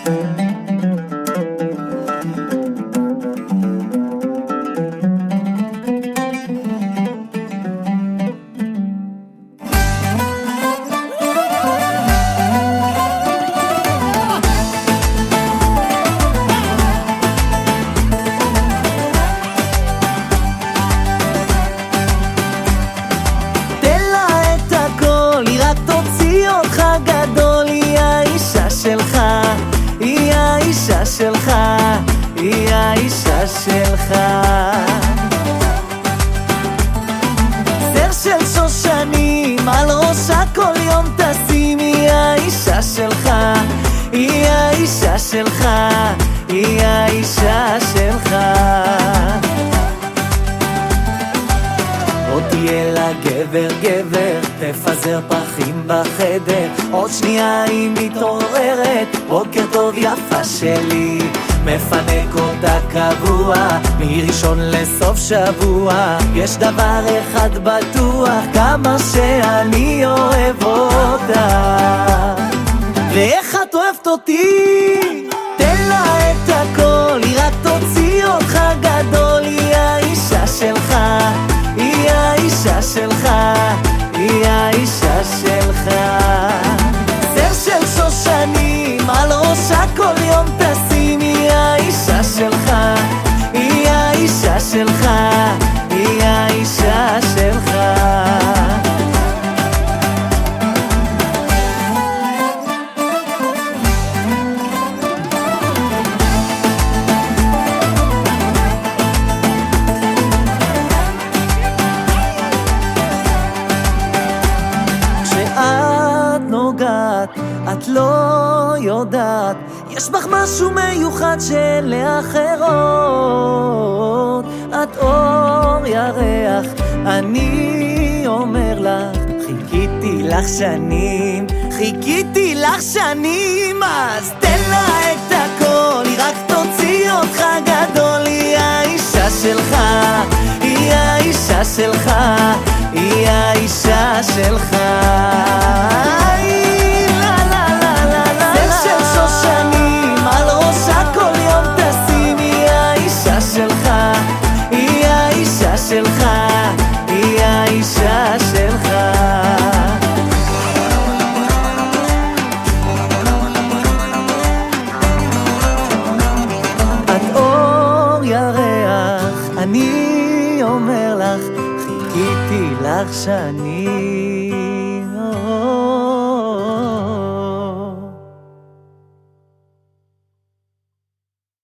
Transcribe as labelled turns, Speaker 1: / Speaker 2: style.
Speaker 1: היא האישה שלך, היא האישה שלך. זר של שושנים על ראשה כל יום תשים, היא האישה שלך, היא האישה שלך, היא האישה שלך. עוד תהיה לה גבר גבר, תפזר פחים בחדר, עוד שנייה היא מתעוררת, בוקר טוב יפה שלי, מפנק אותה קבוע, מראשון לסוף שבוע. יש דבר אחד בטוח, כמה שאני אוהב אותה. ואיך את אוהבת אותי? תן לה את הכל, היא רק תוציא אותך גדול. היא האישה שלך, היא האישה שלך, היא האישה שלך. זר של שושנים על ראשה כל יום תשים, היא האישה שלך, היא האישה שלך, היא האישה שלך. את לא יודעת, יש בך משהו מיוחד שלאחרות. את אור ירח, אני אומר לך, חיכיתי לך שנים, חיכיתי לך שנים. אז תן לה את הכל, היא רק תוציא אותך גדול. היא האישה שלך, היא האישה שלך, היא האישה שלך. שלך, היא האישה שלך. את אור ירח, אני אומר לך, חיכיתי לך שנים.